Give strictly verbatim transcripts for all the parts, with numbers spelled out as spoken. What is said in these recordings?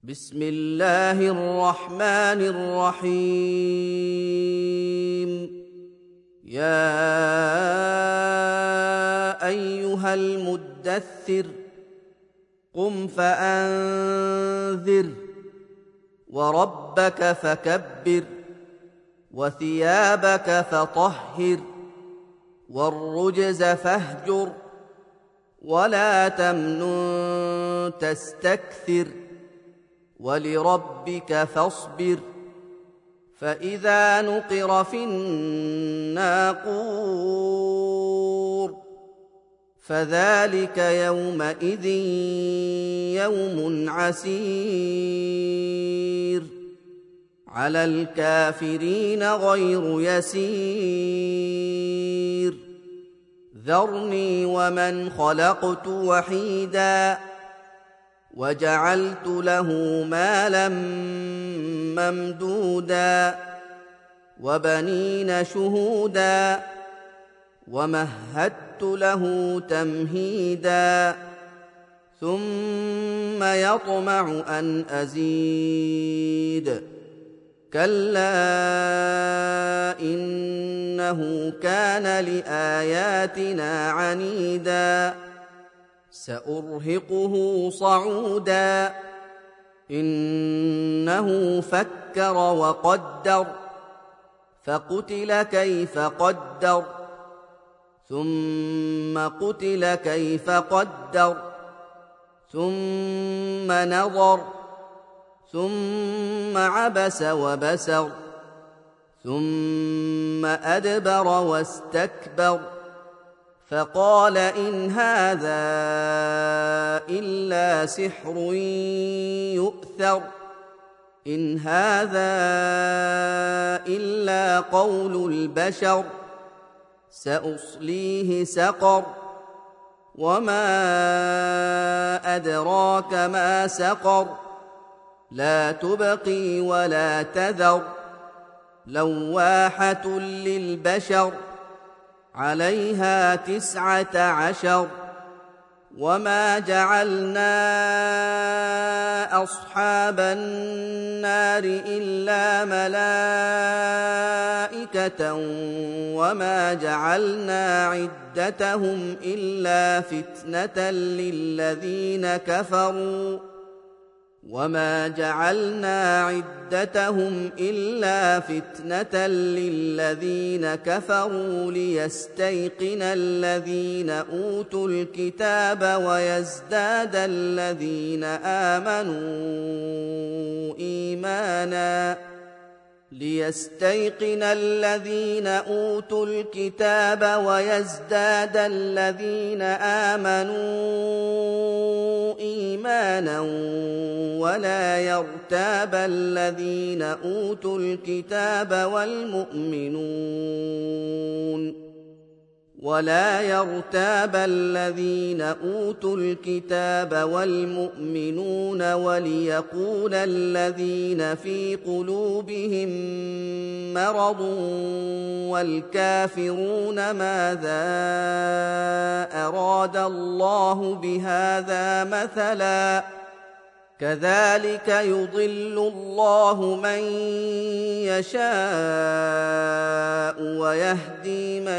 بسم الله الرحمن الرحيم. يا أيها المدثر قم فأنذر وربك فكبر وثيابك فطهر والرجز فاهجر ولا تمنن تستكثر ولربك فاصبر. فإذا نقر في الناقور فذلك يومئذ يوم عسير على الكافرين غير يسير. ذرني ومن خلقت وحيدا وجعلت له مالا ممدودا وبنين شهودا ومهدت له تمهيدا ثم يطمع أن أزيد. كلا إنه كان لآياتنا عنيدا سأرهقه صعودا. إنه فكر وقدر فقتل كيف قدر ثم قتل كيف قدر ثم نظر ثم عبس وبسر ثم أدبر واستكبر فقال إن هذا إلا سحر يؤثر إن هذا إلا قول البشر سأصليه سقر وما أدراك ما سقر لا تبقي ولا تذر لواحة للبشر عليها تسعة عشر. وما جعلنا أصحاب النار إلا ملائكة وما جعلنا عدتهم إلا فتنة للذين كفروا وما جعلنا عدتهم إلا فتنة للذين كفروا ليستيقن الذين أوتوا الكتاب ويزداد الذين آمنوا إيمانا ليستيقن الذين أوتوا الكتاب ويزداد الذين آمنوا إيمانا ولا يرتاب الذين أوتوا الكتاب والمؤمنون ولا يرتاب الذين أوتوا الكتاب والمؤمنون وليقول الذين في قلوبهم مرض والكافرون ماذا أراد الله بهذا مثلا كذلك يضل الله من يشاء ويهدي من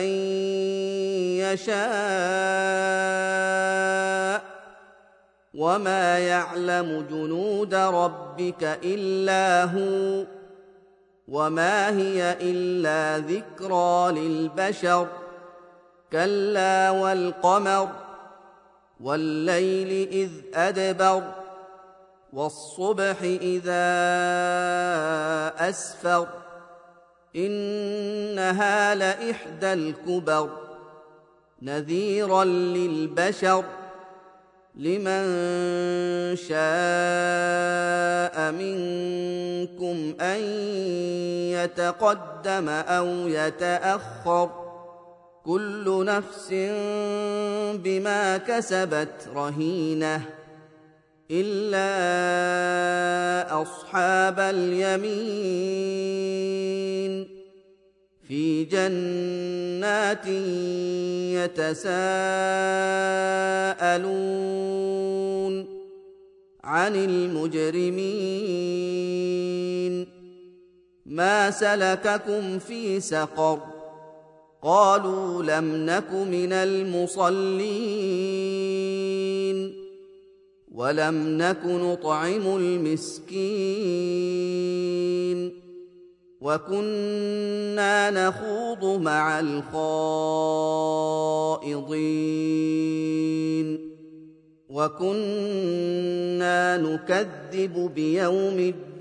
يشاء وما يعلم جنود ربك إلا هو وما هي إلا ذكرى للبشر. كلا والقمر والليل إذ أدبر والصبح إذا أسفر إنها لإحدى الكبر نذيرا للبشر لمن شاء منكم أن يتقدم أو يتأخر كل نفس بما كسبت رهينة إلا أصحاب اليمين في جنات يتساءلون عن المجرمين ما سلككم في سقر قالوا لم نك من المصلين ولم نك نطعم المسكين وكنا نخوض مع الخائضين وكنا نكذب بيوم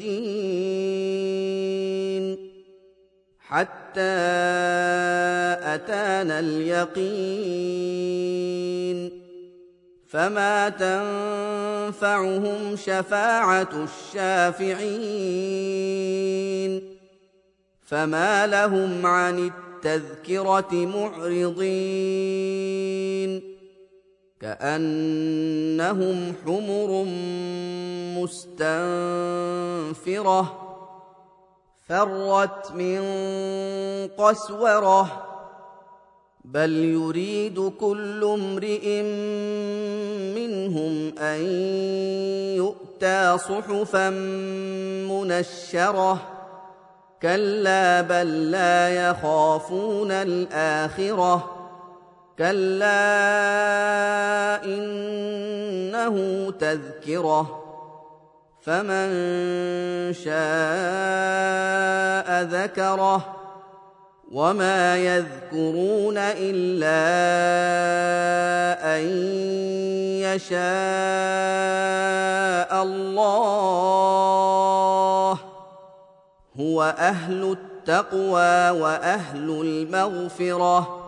الدين حتى أتانا اليقين فما تنفعهم شفاعة الشافعين فما لهم عن التذكرة معرضين كأنهم حمر مستنفرة فرت من قسورة بل يريد كل امرئ منهم أن يؤتى صحفا منشرة كلا بل لا يخافون الآخرة كلا إنه تذكرة فمن شاء ذكره وما يذكرون إلا أن يشاء الله هو أهل التقوى وأهل المغفرة